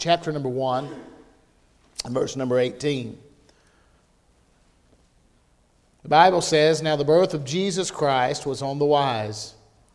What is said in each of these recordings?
chapter number 1, and verse number 18. The Bible says, "Now the birth of Jesus Christ was on the wise,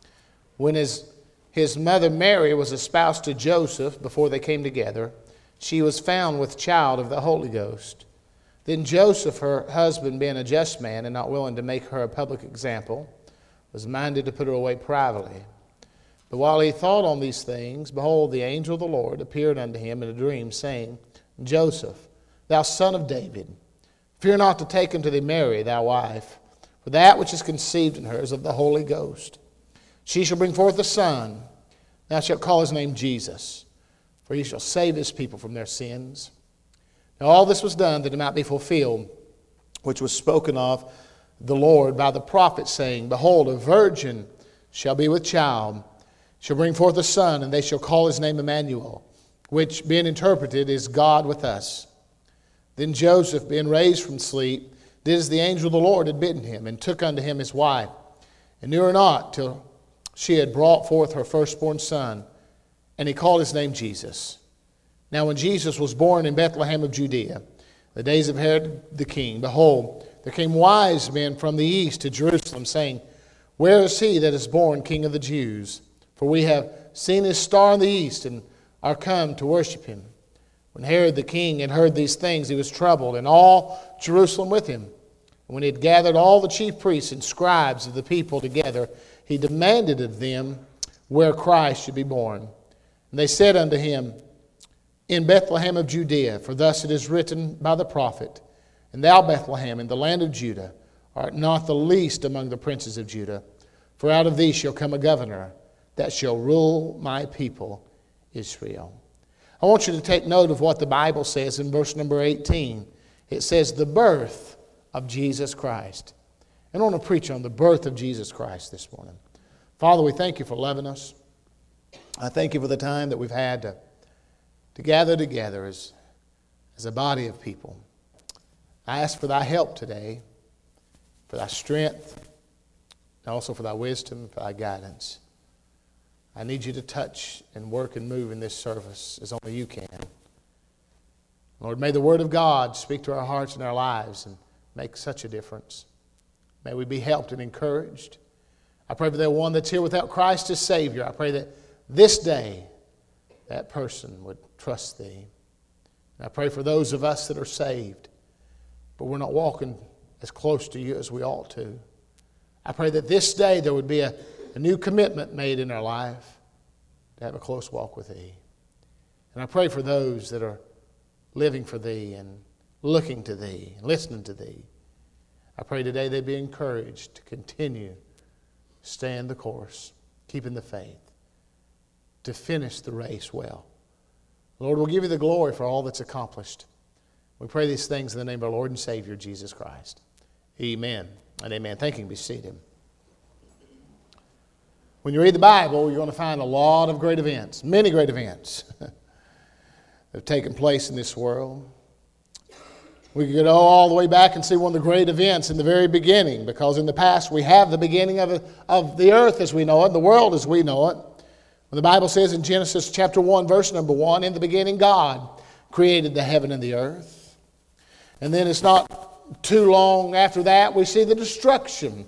when his mother Mary was espoused to Joseph before they came together. She was found with child of the Holy Ghost. Then Joseph, her husband, being a just man and not willing to make her a public example, was minded to put her away privately. But while he thought on these things, behold, the angel of the Lord appeared unto him in a dream, saying, Joseph, thou son of David, fear not to take unto thee Mary, thy wife, for that which is conceived in her is of the Holy Ghost. She shall bring forth a son. Thou shalt call his name Jesus, for he shall save his people from their sins. Now all this was done that it might be fulfilled, which was spoken of the Lord by the prophet, saying, Behold, a virgin shall be with child, shall bring forth a son, and they shall call his name Emmanuel, which, being interpreted, is God with us. Then Joseph, being raised from sleep, did as the angel of the Lord had bidden him, and took unto him his wife, and knew her not till she had brought forth her firstborn son, and he called his name Jesus. Now when Jesus was born in Bethlehem of Judea, the days of Herod the king, behold, there came wise men from the east to Jerusalem, saying, Where is he that is born King of the Jews? For we have seen his star in the east, and are come to worship him. When Herod the king had heard these things, he was troubled, and all Jerusalem with him. And when he had gathered all the chief priests and scribes of the people together, he demanded of them where Christ should be born. And they said unto him, In Bethlehem of Judea, for thus it is written by the prophet, And thou, Bethlehem, in the land of Judah, art not the least among the princes of Judah, for out of thee shall come a governor that shall rule my people Israel. I want you to take note of what the Bible says in verse number 18. It says, the birth of Jesus Christ. And I want to preach on the birth of Jesus Christ this morning. Father, we thank you for loving us. I thank you for the time that we've had to gather together as a body of people. I ask for thy help today, for thy strength, and also for thy wisdom, for thy guidance. I need you to touch and work and move in this service as only you can. Lord, may the Word of God speak to our hearts and our lives and make such a difference. May we be helped and encouraged. I pray for that one that's here without Christ as Savior. I pray that this day that person would trust thee. And I pray for those of us that are saved, but we're not walking as close to you as we ought to. I pray that this day there would be a new commitment made in our life to have a close walk with thee. And I pray for those that are living for thee and looking to thee, listening to thee. I pray today they'd be encouraged to continue, staying the course, keeping the faith, to finish the race well. Lord, we'll give you the glory for all that's accomplished. We pray these things in the name of our Lord and Savior, Jesus Christ. Amen and amen. Thank you. Be seated. When you read the Bible, you're going to find a lot of great events, many great events that have taken place in this world. We could go all the way back and see one of the great events in the very beginning, because in the past we have the beginning of the earth as we know it, the world as we know it. When the Bible says in Genesis chapter 1, verse number 1, in the beginning God created the heaven and the earth. And then it's not too long after that we see the destruction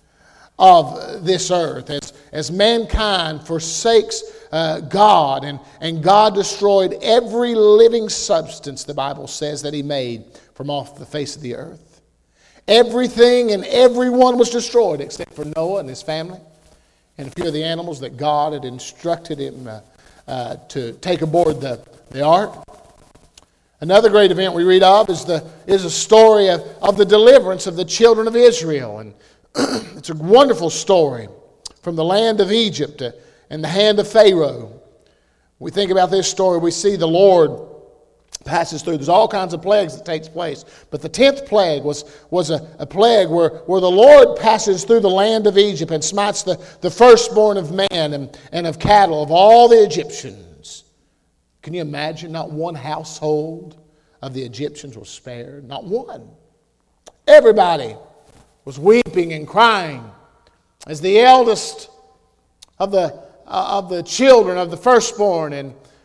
of this earth as mankind forsakes God, and God destroyed every living substance, the Bible says, that he made from off the face of the earth. Everything and everyone was destroyed except for Noah and his family and a few of the animals that God had instructed him to take aboard the ark. Another great event we read of is a story of the deliverance of the children of Israel. And it's a wonderful story from the land of Egypt and the hand of Pharaoh. We think about this story, we see the Lord passes through. There's all kinds of plagues that takes place. But the 10th plague was a plague where the Lord passes through the land of Egypt and smites the firstborn of man and of cattle of all the Egyptians. Can you imagine? Not one household of the Egyptians was spared. Not one. Everybody was weeping and crying as the eldest of the children of the firstborn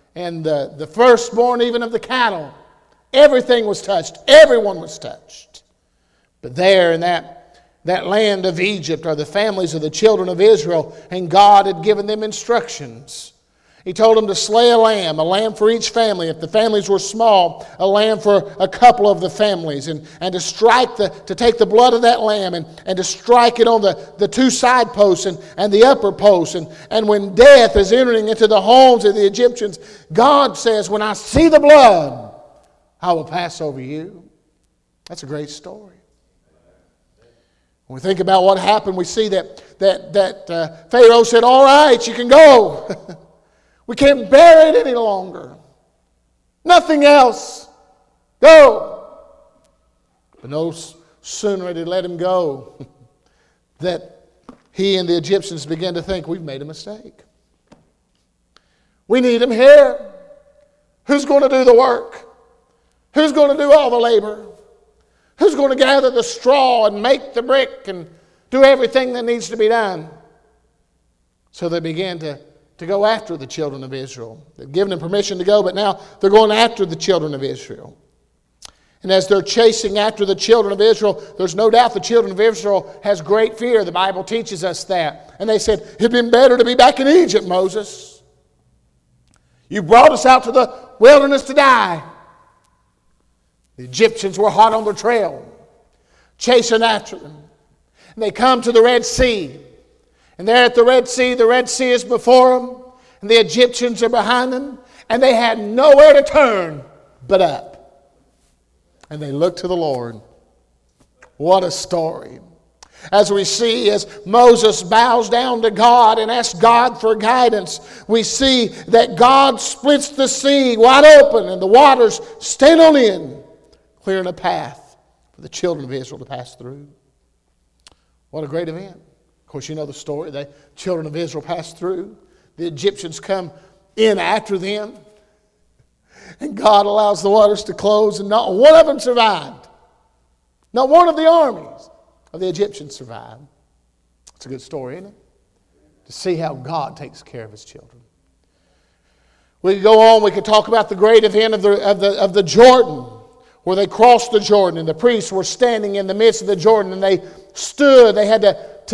and the firstborn even of the cattle. Everything was touched. Everyone was touched. But there in that land of Egypt are the families of the children of Israel, and God had given them instructions. He told them to slay a lamb for each family. If the families were small, a lamb for a couple of the families. And to take the blood of that lamb and to strike it on the two side posts and the upper posts. And when death is entering into the homes of the Egyptians, God says, when I see the blood, I will pass over you. That's a great story. When we think about what happened, we see that Pharaoh said, all right, you can go. We can't bear it any longer. Nothing else. Go. But no sooner did he let him go that he and the Egyptians began to think, we've made a mistake. We need him here. Who's going to do the work? Who's going to do all the labor? Who's going to gather the straw and make the brick and do everything that needs to be done? So they began to go after the children of Israel. They've given them permission to go, but now they're going after the children of Israel. And as they're chasing after the children of Israel, there's no doubt the children of Israel has great fear. The Bible teaches us that. And they said, it'd been better to be back in Egypt, Moses. You brought us out to the wilderness to die. The Egyptians were hot on their trail, chasing after them. And they come to the Red Sea. And there at the Red Sea is before them, and the Egyptians are behind them, and they had nowhere to turn but up. And they looked to the Lord. What a story. As we see, as Moses bows down to God and asks God for guidance, we see that God splits the sea wide open, and the waters stand on end, clearing a path for the children of Israel to pass through. What a great event. Of course, you know the story. The children of Israel passed through. The Egyptians come in after them. And God allows the waters to close, and not one of them survived. Not one of the armies of the Egyptians survived. It's a good story, isn't it? To see how God takes care of his children. We could go on. We could talk about the great event of the Jordan, where they crossed the Jordan, and the priests were standing in the midst of the Jordan, and they stood. They had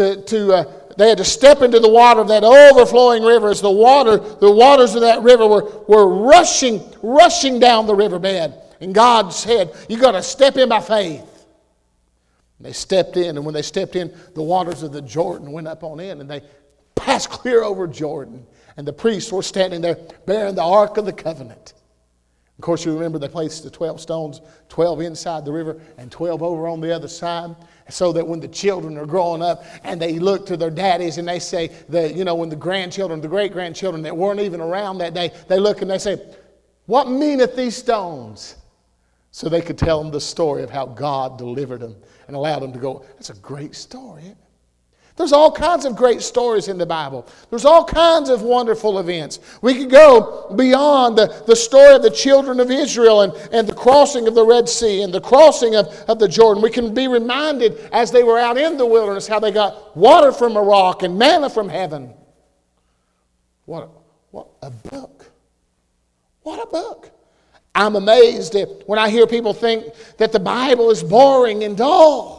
to step into the water of that overflowing river as the waters of that river were rushing down the riverbed. And God said, you got to step in by faith. And they stepped in, and when they stepped in, the waters of the Jordan went up on in, and they passed clear over Jordan. And the priests were standing there bearing the Ark of the Covenant. Of course, you remember they placed the 12 stones, 12 inside the river and 12 over on the other side, so that when the children are growing up and they look to their daddies and they say, when the grandchildren, the great-grandchildren that weren't even around that day, they look and they say, what meaneth these stones? So they could tell them the story of how God delivered them and allowed them to go. That's a great story, isn't it? There's all kinds of great stories in the Bible. There's all kinds of wonderful events. We could go beyond the story of the children of Israel and the crossing of the Red Sea and the crossing of the Jordan. We can be reminded as they were out in the wilderness how they got water from a rock and manna from heaven. What a book. What a book. I'm amazed when I hear people think that the Bible is boring and dull.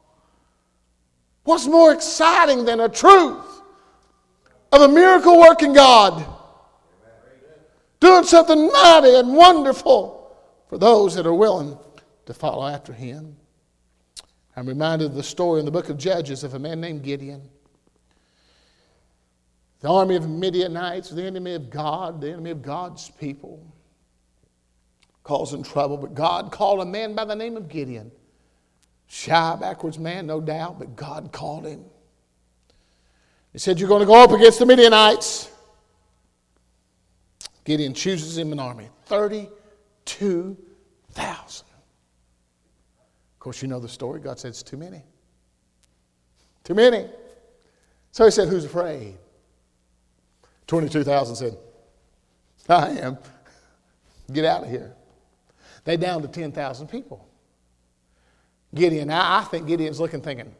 What's more exciting than a truth of a miracle-working God doing something mighty and wonderful for those that are willing to follow after him? I'm reminded of the story in the book of Judges of a man named Gideon. The army of Midianites, the enemy of God, the enemy of God's people, causing trouble. But God called a man by the name of Gideon. Shy, backwards man, no doubt, but God called him. He said, you're going to go up against the Midianites. Gideon chooses him an army, 32,000. Of course, you know the story. God said, it's too many. Too many. So he said, who's afraid? 22,000 said, I am. Get out of here. They down to 10,000 people. Gideon, I think Gideon's looking, thinking,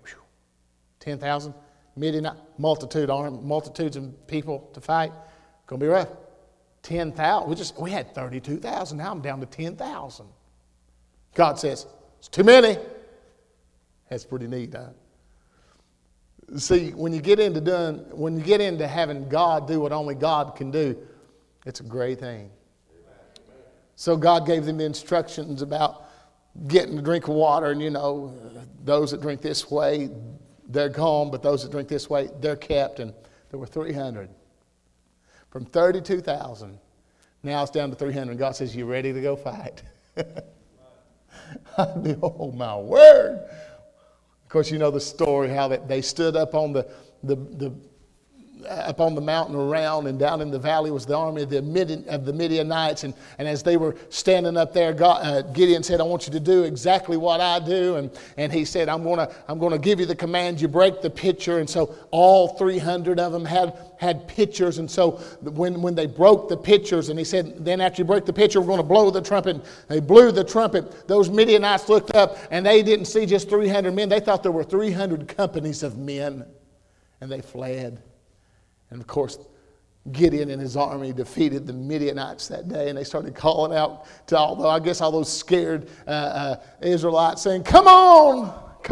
10,000, Midian, multitudes of people to fight, going to be rough. 10,000. We had 32,000. Now I'm down to 10,000. God says, it's too many. That's pretty neat, huh? See, when you get into having God do what only God can do, it's a great thing. So God gave them the instructions about getting a drink of water, and those that drink this way, they're gone, but those that drink this way, they're kept. And there were 300. From 32,000, now it's down to 300. God says, you ready to go fight? Oh, my word. Of course, you know the story, how that they stood up on up on the mountain around, and down in the valley was the army of the Midianites. And as they were standing up there, Gideon said, I want you to do exactly what I do. And he said, I'm going to give you the command. You break the pitcher. And so all 300 of them had pitchers. And so when they broke the pitchers, and he said, then after you break the pitcher, we're going to blow the trumpet. They blew the trumpet. Those Midianites looked up, and they didn't see just 300 men. They thought there were 300 companies of men. And they fled. And of course, Gideon and his army defeated the Midianites that day, and they started calling out to all those scared Israelites, saying, come on,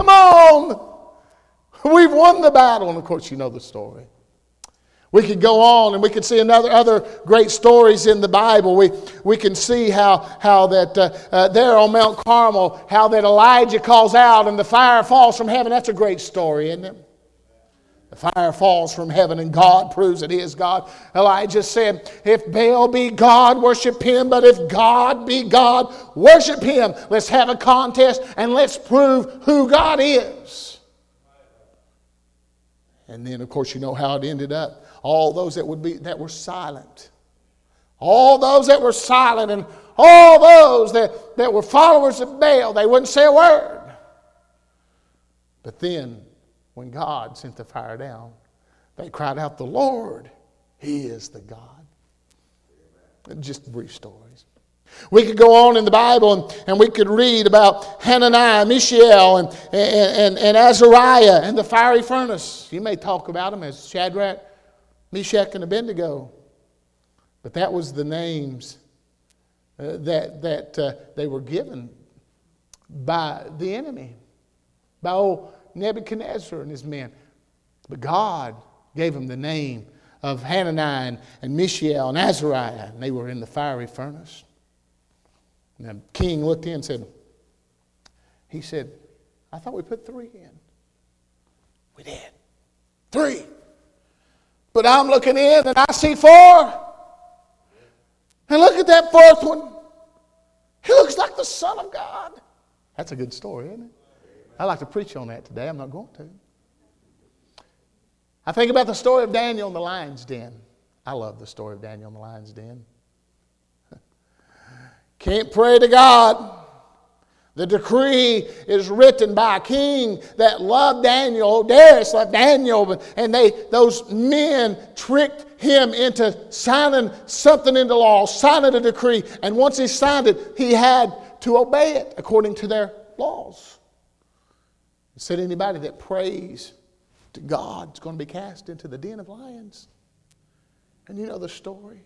we've won the battle. And of course, you know the story. We could go on, and we could see other great stories in the Bible. We can see how that there on Mount Carmel, how that Elijah calls out and the fire falls from heaven. That's a great story, isn't it? The fire falls from heaven, and God proves it is God. Elijah said, if Baal be God, worship him. But if God be God, worship him. Let's have a contest, and let's prove who God is. And then, of course, you know how it ended up. All those that were silent. All those that were silent, and all those that were followers of Baal, they wouldn't say a word. But then, when God sent the fire down, they cried out, the Lord, He is the God. Just brief stories. We could go on in the Bible, and we could read about Hananiah, Mishael, and Azariah in the fiery furnace. You may talk about them as Shadrach, Meshach, and Abednego. But that was the names that they were given by the enemy, by old Nebuchadnezzar and his men. But God gave them the name of Hananiah and Mishael and Azariah, and they were in the fiery furnace. And the king looked in and said, I thought we put 3 in. We did. 3. But I'm looking in and I see 4. And look at that 4th one. He looks like the Son of God. That's a good story, isn't it? I'd like to preach on that today. I'm not going to. I think about the story of Daniel in the lion's den. I love the story of Daniel in the lion's den. Can't pray to God. The decree is written by a king that loved Daniel. Darius loved Daniel. And those men tricked him into signing something into law, signing a decree. And once he signed it, he had to obey it according to their laws. It said anybody that prays to God is going to be cast into the den of lions. And you know the story.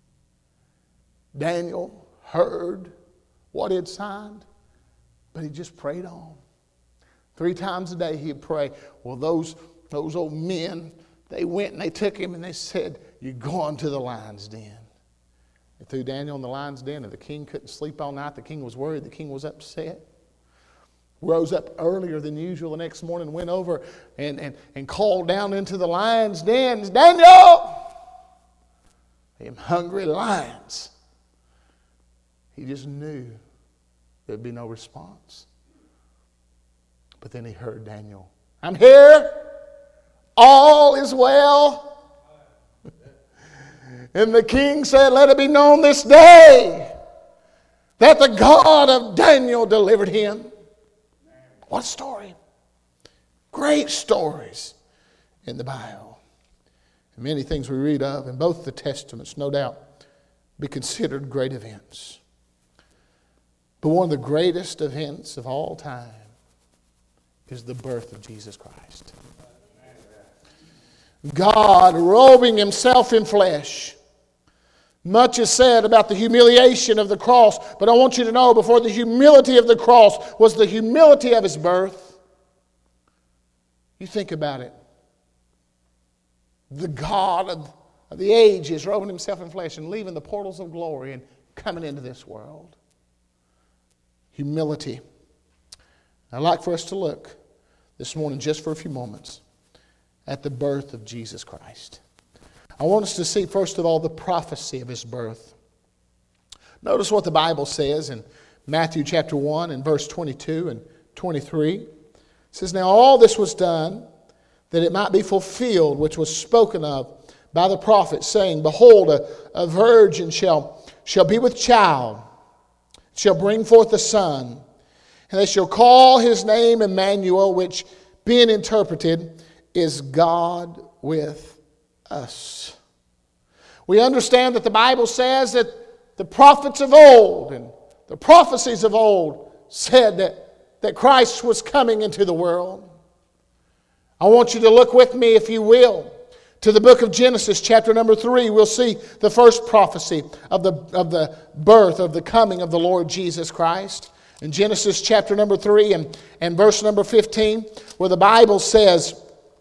Daniel heard what he had signed, but he just prayed on. 3 times a day he'd pray. Well, those old men, they went and they took him and they said, you're going to the lion's den. They threw Daniel in the lion's den, and the king couldn't sleep all night. The king was worried. The king was upset. Rose up earlier than usual the next morning, went over and called down into the lion's den, Daniel, them hungry lions. He just knew there'd be no response. But then he heard Daniel, I'm here, all is well. And the king said, let it be known this day that the God of Daniel delivered him. What a story. Great stories in the Bible. And many things we read of in both the Testaments, no doubt, be considered great events. But one of the greatest events of all time is the birth of Jesus Christ. God robing himself in flesh, Much is said about the humiliation of the cross, but I want you to know before the humility of the cross was the humility of his birth. You think about it. The God of the ages robing himself in flesh and leaving the portals of glory and coming into this world. Humility. I'd like for us to look this morning just for a few moments at the birth of Jesus Christ. I want us to see first of all the prophecy of his birth. Notice what the Bible says in Matthew chapter 1 and verse 22 and 23. It says, "Now all this was done that it might be fulfilled, which was spoken of by the prophet, saying, Behold, a virgin shall be with child, shall bring forth a son, and they shall call his name Emmanuel, which being interpreted is God with us." We understand that the Bible says that the prophets of old and the prophecies of old said that Christ was coming into the world. I want you to look with me, if you will, to the book of Genesis, chapter number 3. We'll see the first prophecy of the birth, of the coming of the Lord Jesus Christ. In Genesis chapter number 3 and verse number 15, where the Bible says,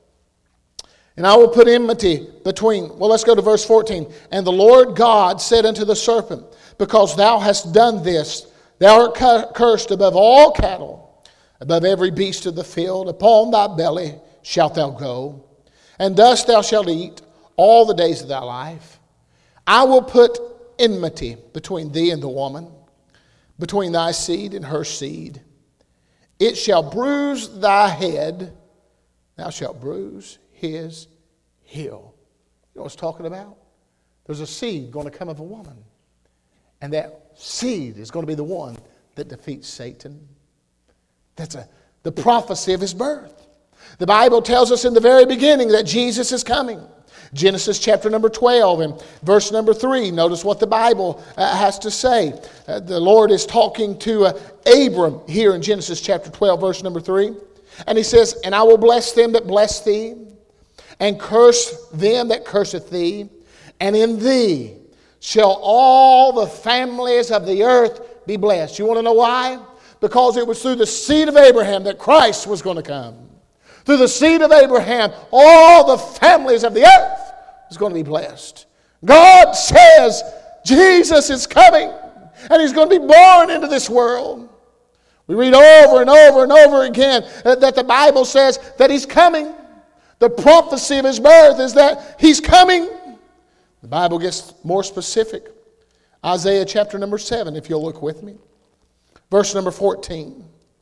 "And I will put enmity between," well, let's go to verse 14. "And the Lord God said unto the serpent, Because thou hast done this, thou art cursed above all cattle, above every beast of the field. Upon thy belly shalt thou go, and dust thou shalt eat all the days of thy life. I will put enmity between thee and the woman, between thy seed and her seed. It shall bruise thy head, thou shalt bruise his heel." You know what it's talking about? There's a seed going to come of a woman. And that seed is going to be the one that defeats Satan. That's the prophecy of his birth. The Bible tells us in the very beginning that Jesus is coming. Genesis chapter number 12 and verse number 3. Notice what the Bible has to say. The Lord is talking to Abram here in Genesis chapter 12, verse number 3. And he says, "And I will bless them that bless thee, and curse them that curseth thee. And in thee shall all the families of the earth be blessed." You want to know why? Because it was through the seed of Abraham that Christ was going to come. Through the seed of Abraham, all the families of the earth is going to be blessed. God says Jesus is coming, and he's going to be born into this world. We read over and over and over again that the Bible says that he's coming. The prophecy of his birth is that he's coming. The Bible gets more specific. Isaiah chapter number 7, if you'll look with me. Verse number 14.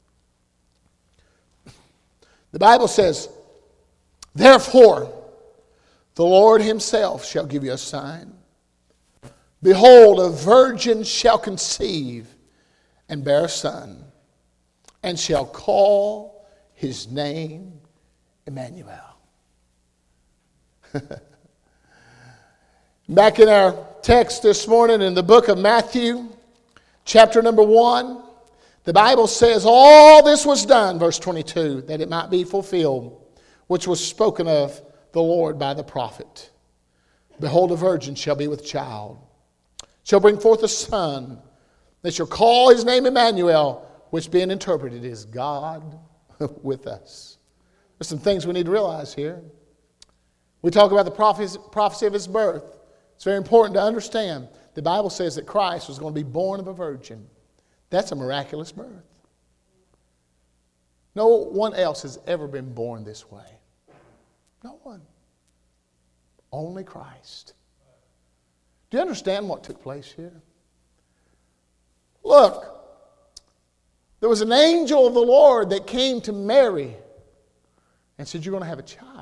The Bible says, "Therefore, the Lord himself shall give you a sign. Behold, a virgin shall conceive and bear a son, and shall call his name Emmanuel." Back in our text this morning in the book of Matthew, chapter number 1, the Bible says, "All this was done," verse 22, "that it might be fulfilled, which was spoken of the Lord by the prophet. Behold, a virgin shall be with child, shall bring forth a son. They shall call his name Emmanuel," which being interpreted is God with us. There's some things we need to realize here. We talk about the prophecy of his birth. It's very important to understand. The Bible says that Christ was going to be born of a virgin. That's a miraculous birth. No one else has ever been born this way. No one. Only Christ. Do you understand what took place here? Look, there was an angel of the Lord that came to Mary and said, "You're going to have a child."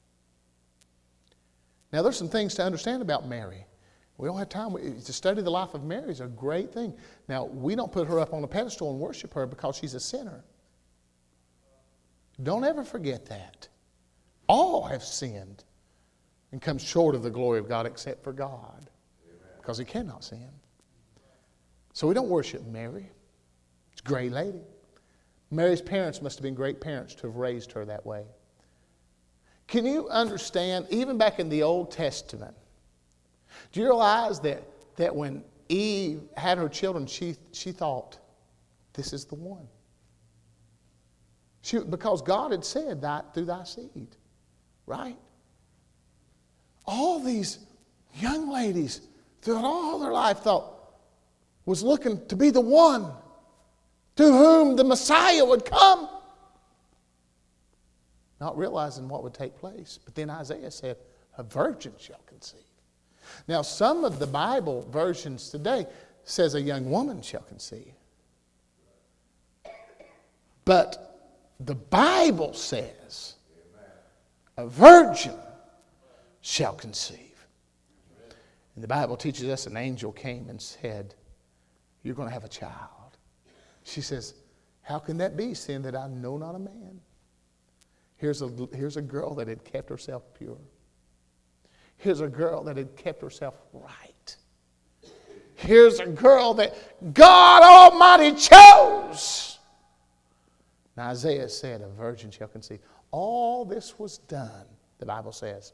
Now, there's some things to understand about Mary. We don't have time to study the life of Mary. Is a great thing. Now, we don't put her up on a pedestal and worship her because she's a sinner. Don't ever forget that. All have sinned and come short of the glory of God except for God, because he cannot sin. So we don't worship Mary. She's a great lady. Mary's parents must have been great parents to have raised her that way. Can you understand, even back in the Old Testament, do you realize that that when Eve had her children, she thought, this is the one. Because God had said that through thy seed, right? All these young ladies throughout all their life was looking to be the one to whom the Messiah would come. Not realizing what would take place. But then Isaiah said, a virgin shall conceive. Now, some of the Bible versions today says a young woman shall conceive. But the Bible says a virgin shall conceive. And the Bible teaches us an angel came and said, you're going to have a child. She says, how can that be, seeing that I know not a man? Here's a girl that had kept herself pure. Here's a girl that had kept herself right. Here's a girl that God Almighty chose. And Isaiah said, a virgin shall conceive. All this was done, the Bible says,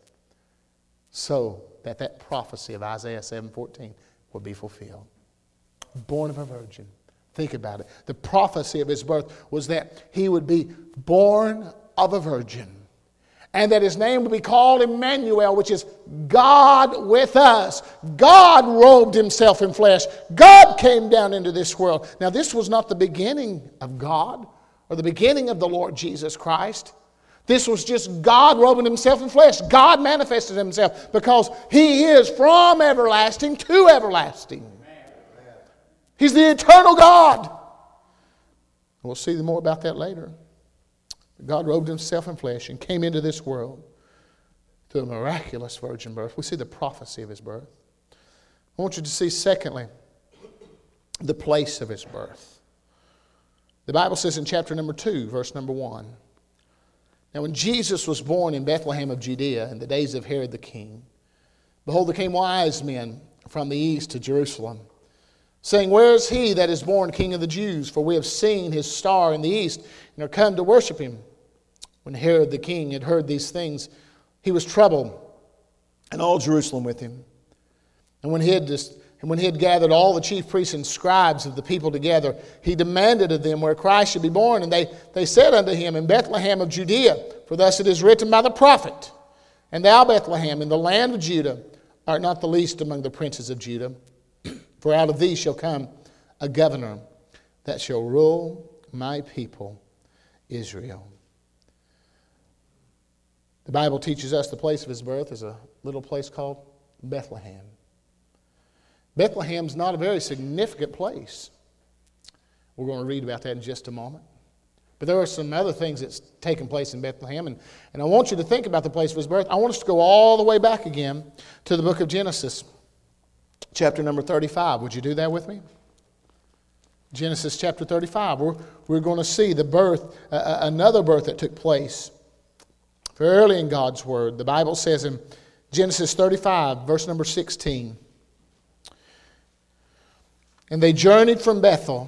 so that prophecy of Isaiah 7:14 would be fulfilled. Born of a virgin. Think about it. The prophecy of his birth was that he would be born of a virgin. And that his name would be called Emmanuel, which is God with us. God robed himself in flesh. God came down into this world. Now, this was not the beginning of God or the beginning of the Lord Jesus Christ. This was just God robing himself in flesh. God manifested himself because he is from everlasting to everlasting. He's the eternal God. We'll see more about that later. God robed himself in flesh and came into this world through a miraculous virgin birth. We see the prophecy of his birth. I want you to see, secondly, the place of his birth. The Bible says in chapter number 2, verse number 1, now when Jesus was born in Bethlehem of Judea in the days of Herod the king, behold, there came wise men from the east to Jerusalem, saying, where is he that is born King of the Jews? For we have seen his star in the east and are come to worship him. When Herod the king had heard these things, he was troubled, and all Jerusalem with him. And when he had gathered all the chief priests and scribes of the people together, he demanded of them where Christ should be born. And they said unto him, in Bethlehem of Judea, for thus it is written by the prophet, and thou, Bethlehem, in the land of Judah, art not the least among the princes of Judah. For out of thee shall come a governor that shall rule my people Israel. The Bible teaches us the place of his birth is a little place called Bethlehem. Bethlehem's not a very significant place. We're going to read about that in just a moment. But there are some other things that's taken place in Bethlehem. And I want you to think about the place of his birth. I want us to go all the way back again to the book of Genesis, chapter number 35. Would you do that with me? Genesis chapter 35. We're going to see the birth, another birth that took place very early in God's Word. The Bible says in Genesis 35, verse number 16, and they journeyed from Bethel,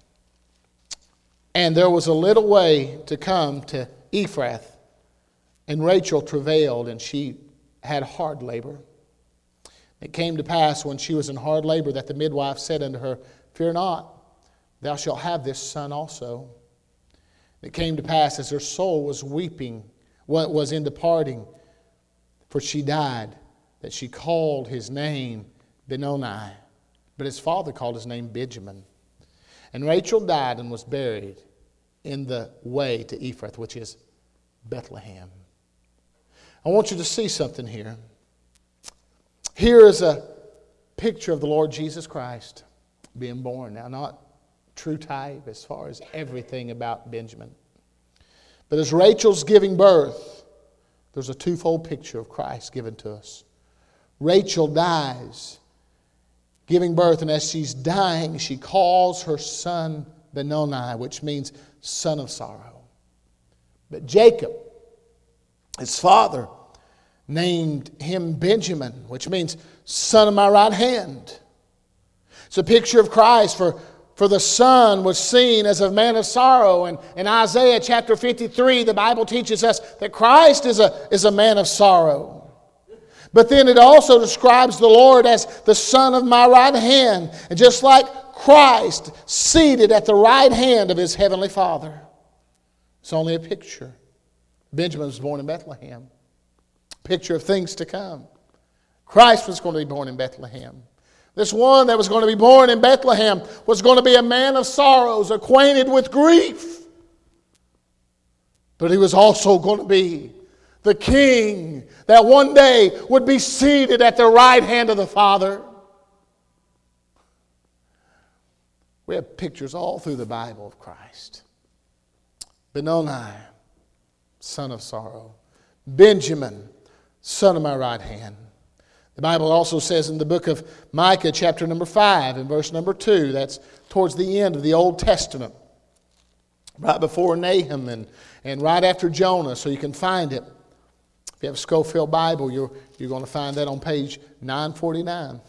and there was a little way to come to Ephrath, and Rachel travailed, and she had hard labor. It came to pass when she was in hard labor that the midwife said unto her, fear not, thou shalt have this son also. It came to pass as her soul was weeping, was in departing, for she died, that she called his name Benoni, but his father called his name Benjamin. And Rachel died and was buried in the way to Ephrath, which is Bethlehem. I want you to see something here. Here is a picture of the Lord Jesus Christ being born. Now, not true type as far as everything about Benjamin. But as Rachel's giving birth, there's a twofold picture of Christ given to us. Rachel dies, giving birth, and as she's dying, she calls her son Benoni, which means son of sorrow. But Jacob, his father, named him Benjamin, which means son of my right hand. It's a picture of Christ, for the son was seen as a man of sorrow. And in Isaiah chapter 53, the Bible teaches us that Christ is a man of sorrow. But then it also describes the Lord as the Son of my right hand. And just like Christ seated at the right hand of his heavenly Father. It's only a picture. Benjamin was born in Bethlehem. Picture of things to come. Christ was going to be born in Bethlehem. This one that was going to be born in Bethlehem was going to be a man of sorrows, acquainted with grief. But he was also going to be the king that one day would be seated at the right hand of the Father. We have pictures all through the Bible of Christ. Benoni, son of sorrow. Benjamin, son of my right hand. The Bible also says in the book of Micah, chapter number 5, and verse number 2, that's towards the end of the Old Testament, right before Nahum and right after Jonah, so you can find it. If you have a Scofield Bible, you're going to find that on page 949.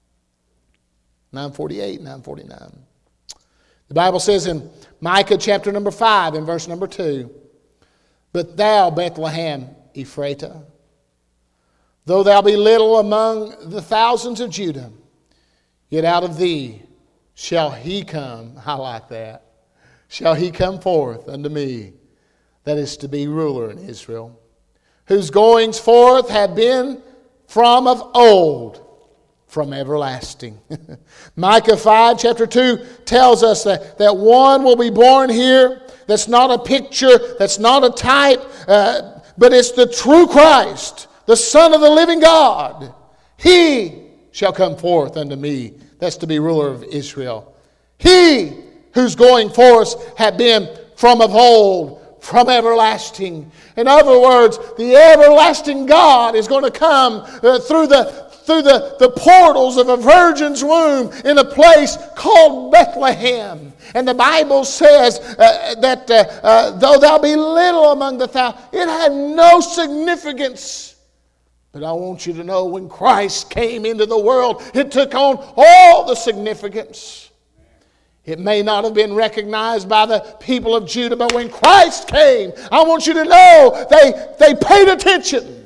948, 949. The Bible says in Micah chapter number 5 and verse number 2, But thou, Bethlehem Ephratah, though thou be little among the thousands of Judah, yet out of thee shall he come. I like that. Shall he come forth unto me, that is to be ruler in Israel, whose goings forth have been from of old, from everlasting. Micah 5, chapter 2 tells us that one will be born here that's not a picture, that's not a type, but it's the true Christ, the Son of the living God. He shall come forth unto me, that's to be ruler of Israel. He whose going forth had been from of old, from everlasting. In other words, the everlasting God is going to come through the portals of a virgin's womb in a place called Bethlehem. And the Bible says that though thou be little among the thousands, it had no significance. But I want you to know when Christ came into the world, it took on all the significance. It may not have been recognized by the people of Judah, but when Christ came, I want you to know they paid attention.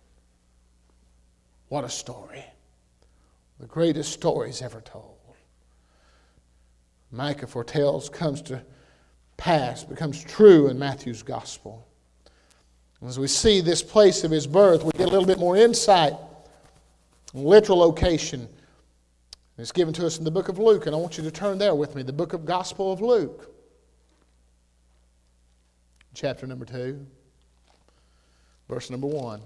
What a story. The greatest stories ever told. Micah foretells, comes to pass, becomes true in Matthew's gospel. As we see this place of his birth, we get a little bit more insight, literal location. It's given to us in the book of Luke, and I want you to turn there with me, the book of Gospel of Luke, chapter number 2, verse number 1.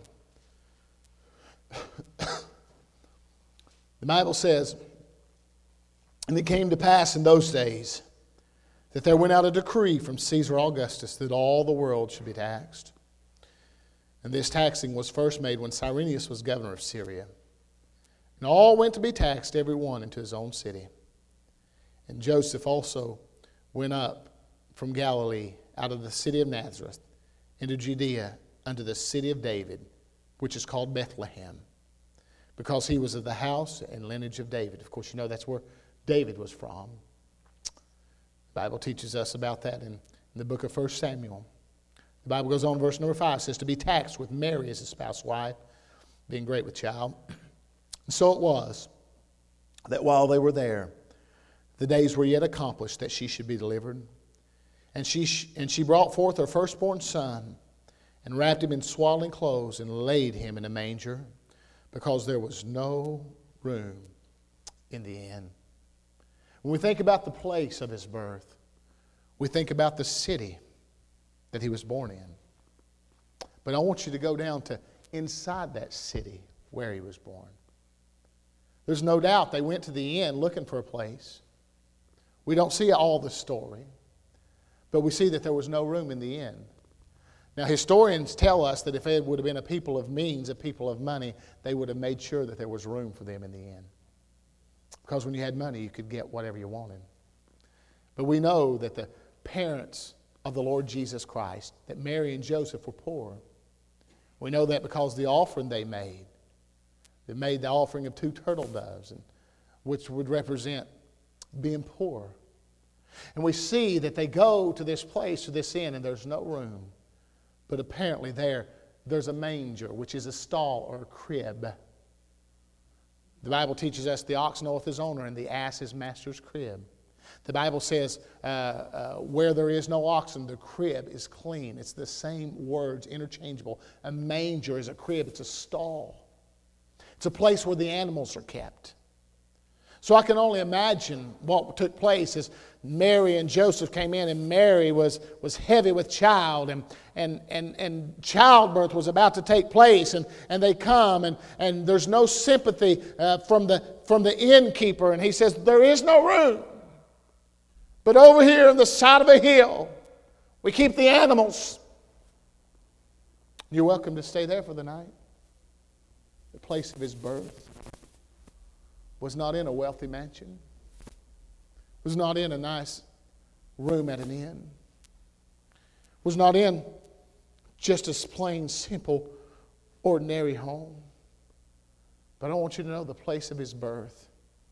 The Bible says, And it came to pass in those days that there went out a decree from Caesar Augustus that all the world should be taxed. And this taxing was first made when Cyrenius was governor of Syria. And all went to be taxed, every one into his own city. And Joseph also went up from Galilee out of the city of Nazareth into Judea unto the city of David, which is called Bethlehem, because he was of the house and lineage of David. Of course, you know that's where David was from. The Bible teaches us about that in the book of 1 Samuel. The Bible goes on, verse number 5, says, to be taxed with Mary as his spouse wife, being great with child. And so it was that while they were there, the days were yet accomplished that she should be delivered. And she brought forth her firstborn son, and wrapped him in swaddling clothes, and laid him in a manger, because there was no room in the inn. When we think about the place of his birth, we think about the city that he was born in. But I want you to go down to inside that city where he was born. There's no doubt they went to the inn looking for a place. We don't see all the story, but we see that there was no room in the inn. Now, historians tell us that if it would have been a people of means, a people of money, they would have made sure that there was room for them in the inn. Because when you had money, you could get whatever you wanted. But we know that the parents of the Lord Jesus Christ, that Mary and Joseph were poor. We know that because the offering they made the offering of 2 turtle doves, which would represent being poor. And we see that they go to this place, to this inn, and there's no room. But apparently there, there's a manger, which is a stall or a crib. The Bible teaches us the ox knoweth his owner and the ass his master's crib. The Bible says where there is no oxen, the crib is clean. It's the same words, interchangeable. A manger is a crib. It's a stall. It's a place where the animals are kept. So I can only imagine what took place as Mary and Joseph came in, and Mary was heavy with child, and childbirth was about to take place, and they come, and there's no sympathy from the innkeeper, and he says, there is no room. But over here on the side of a hill, we keep the animals. You're welcome to stay there for the night. The place of his birth was not in a wealthy mansion, was not in a nice room at an inn, was not in just a plain, simple, ordinary home. But I want you to know the place of his birth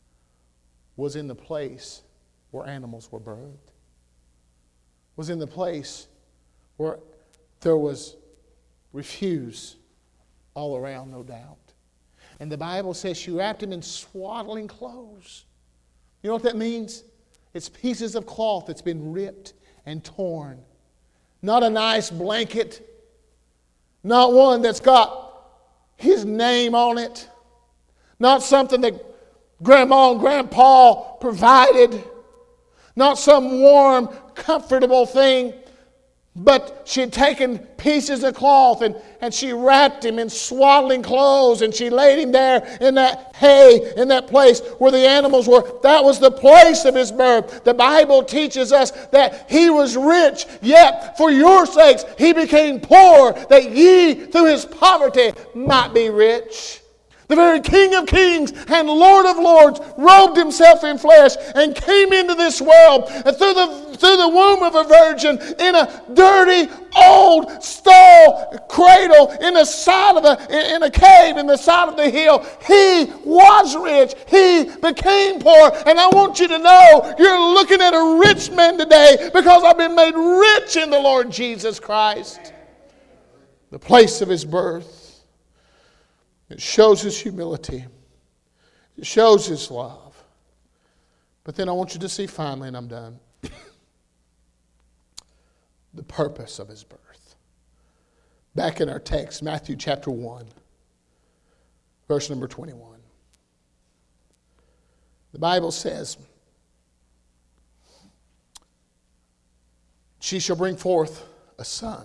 was in the place where animals were birthed, was in the place where there was refuse all around, no doubt. And the Bible says she wrapped him in swaddling clothes. You know what that means? It's pieces of cloth that's been ripped and torn. Not a nice blanket. Not one that's got his name on it. Not something that Grandma and Grandpa provided. Not some warm, comfortable thing. But she had taken pieces of cloth and she wrapped him in swaddling clothes, and she laid him there in that hay, in that place where the animals were. That was the place of his birth. The Bible teaches us that he was rich, yet for your sakes he became poor, that ye through his poverty might be rich. The very King of Kings and Lord of Lords robed himself in flesh and came into this world through the womb of a virgin in a dirty old stall cradle in a cave in the side of the hill. He was rich. He became poor. And I want you to know you're looking at a rich man today because I've been made rich in the Lord Jesus Christ. The place of his birth. It shows his humility. It shows his love. But then I want you to see finally, and I'm done, the purpose of his birth. Back in our text, Matthew chapter 1, verse number 21. The Bible says, she shall bring forth a son,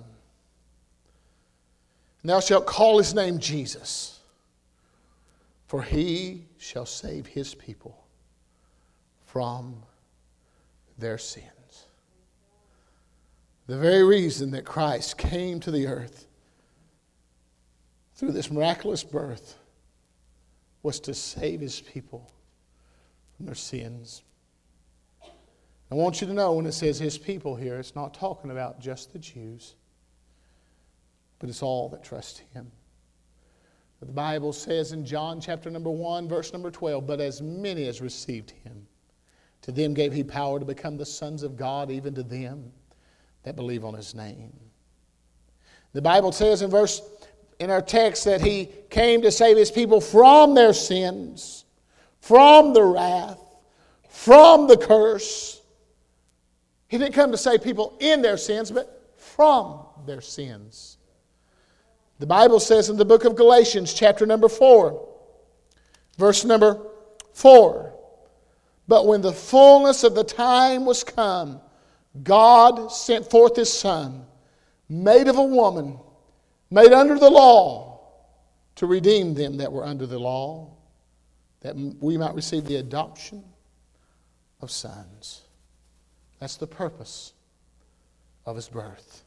and thou shalt call his name Jesus. For he shall save his people from their sins. The very reason that Christ came to the earth through this miraculous birth was to save his people from their sins. I want you to know when it says his people here, it's not talking about just the Jews, but it's all that trust him. The Bible says in John chapter number 1, verse number 12, but as many as received him, to them gave he power to become the sons of God, even to them that believe on his name. The Bible says in our text that he came to save his people from their sins, from the wrath, from the curse. He didn't come to save people in their sins, but from their sins. The Bible says in the book of Galatians, chapter number 4, verse number 4, but when the fullness of the time was come, God sent forth his Son, made of a woman, made under the law, to redeem them that were under the law, that we might receive the adoption of sons. That's the purpose of his birth.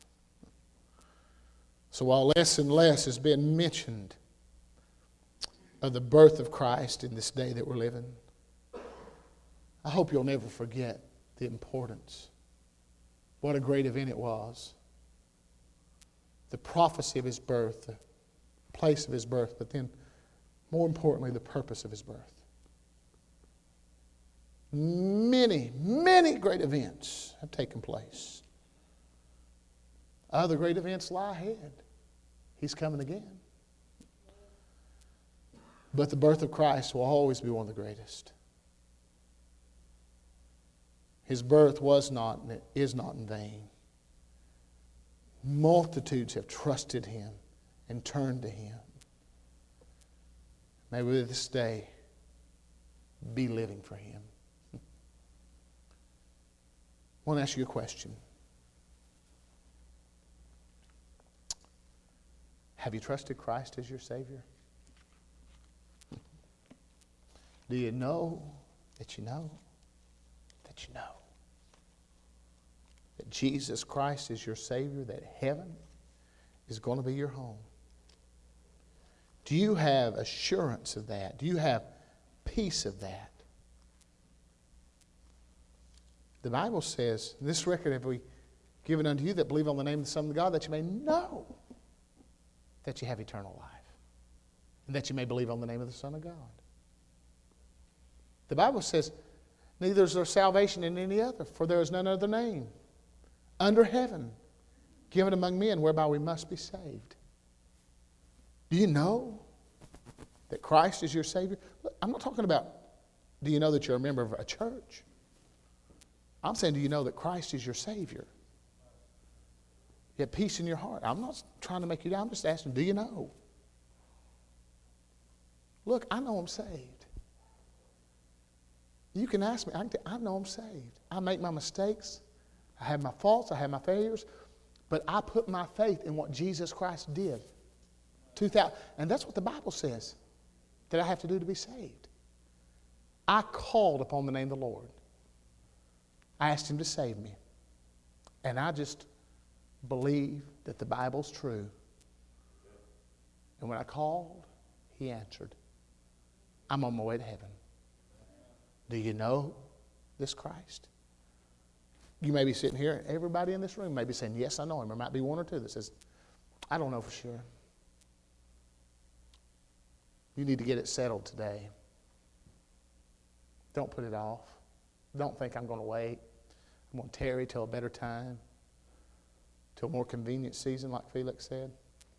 So while less and less has been mentioned of the birth of Christ in this day that we're living, I hope you'll never forget the importance. What a great event it was. The prophecy of his birth, the place of his birth, but then more importantly, the purpose of his birth. Many, many great events have taken place. Other great events lie ahead. He's coming again. But the birth of Christ will always be one of the greatest. His birth was not and is not in vain. Multitudes have trusted Him and turned to Him. May we this day be living for Him. I want to ask you a question. Have you trusted Christ as your Savior? Do you know that you know that you know that Jesus Christ is your Savior, that heaven is going to be your home? Do you have assurance of that? Do you have peace of that? The Bible says, this record have we given unto you that believe on the name of the Son of God, that you may know that you have eternal life, and that you may believe on the name of the Son of God. The Bible says, neither is there salvation in any other, for there is none other name under heaven given among men whereby we must be saved. Do you know that Christ is your Savior? Look, I'm not talking about, do you know that you're a member of a church? I'm saying, do you know that Christ is your Savior? You have peace in your heart. I'm not trying to make you down. I'm just asking, do you know? Look, I know I'm saved. You can ask me. I know I'm saved. I make my mistakes. I have my faults. I have my failures. But I put my faith in what Jesus Christ did. And that's what the Bible says that I have to do to be saved. I called upon the name of the Lord. I asked Him to save me. And I just believe that the Bible's true. And when I called, He answered. I'm on my way to heaven. Do you know this Christ? You may be sitting here, everybody in this room may be saying, yes, I know Him. There might be one or two that says, I don't know for sure. You need to get it settled today. Don't put it off. Don't think I'm going to wait. I'm going to tarry till a better time, till a more convenient season, like Felix said.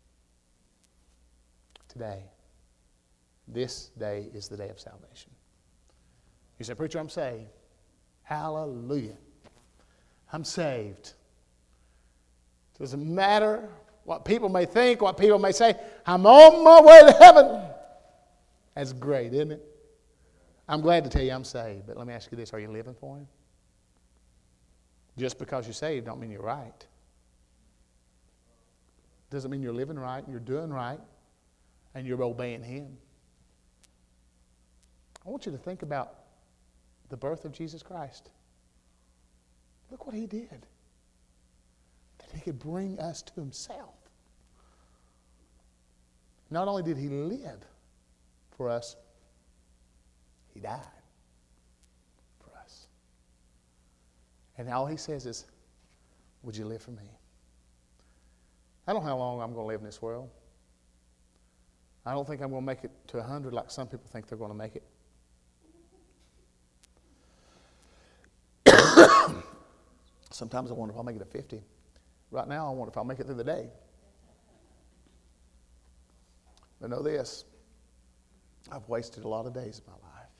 Today, this day is the day of salvation. You say, preacher, I'm saved. Hallelujah. I'm saved. Doesn't matter what people may think, what people may say. I'm on my way to heaven. That's great, isn't it? I'm glad to tell you I'm saved, but let me ask you this. Are you living for Him? Just because you're saved don't mean you're right. Doesn't mean you're living right, you're doing right, and you're obeying Him. I want you to think about the birth of Jesus Christ. Look what He did. That He could bring us to Himself. Not only did He live for us, He died for us. And all He says is, would you live for me? I don't know how long I'm going to live in this world. I don't think I'm going to make it to 100 like some people think they're going to make it. Sometimes I wonder if I'll make it to 50. Right now, I wonder if I'll make it through the day. But know this, I've wasted a lot of days of my life,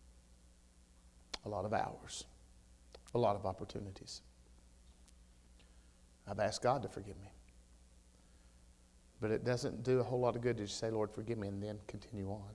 a lot of hours, a lot of opportunities. I've asked God to forgive me. But it doesn't do a whole lot of good to just say, Lord, forgive me, and then continue on.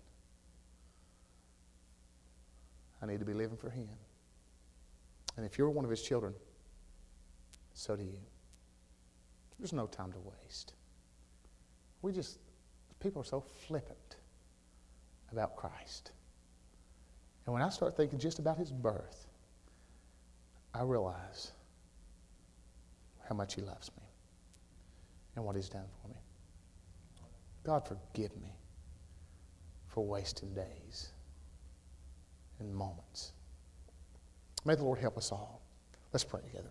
I need to be living for Him. And if you're one of His children, so do you. There's no time to waste. People are so flippant about Christ. And when I start thinking just about His birth, I realize how much He loves me and what He's done for me. God, forgive me for wasting days and moments. May the Lord help us all. Let's pray together.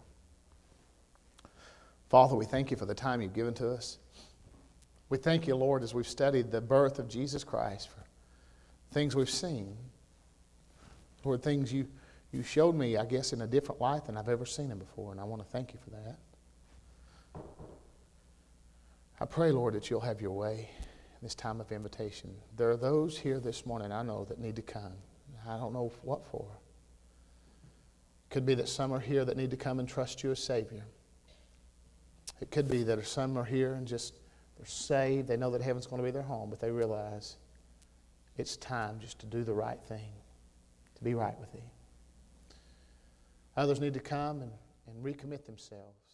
Father, we thank You for the time You've given to us. We thank You, Lord, as we've studied the birth of Jesus Christ, for things we've seen. Lord, things you showed me, I guess, in a different light than I've ever seen Him before, and I want to thank You for that. I pray, Lord, that you'll have your way in this time of invitation. There are those here this morning I know that need to come. I don't know what for. Could be that some are here that need to come and trust you as Savior. It could be that some are here and just they're saved. They know that heaven's going to be their home, but they realize it's time just to do the right thing, to be right with Thee. Others need to come and recommit themselves.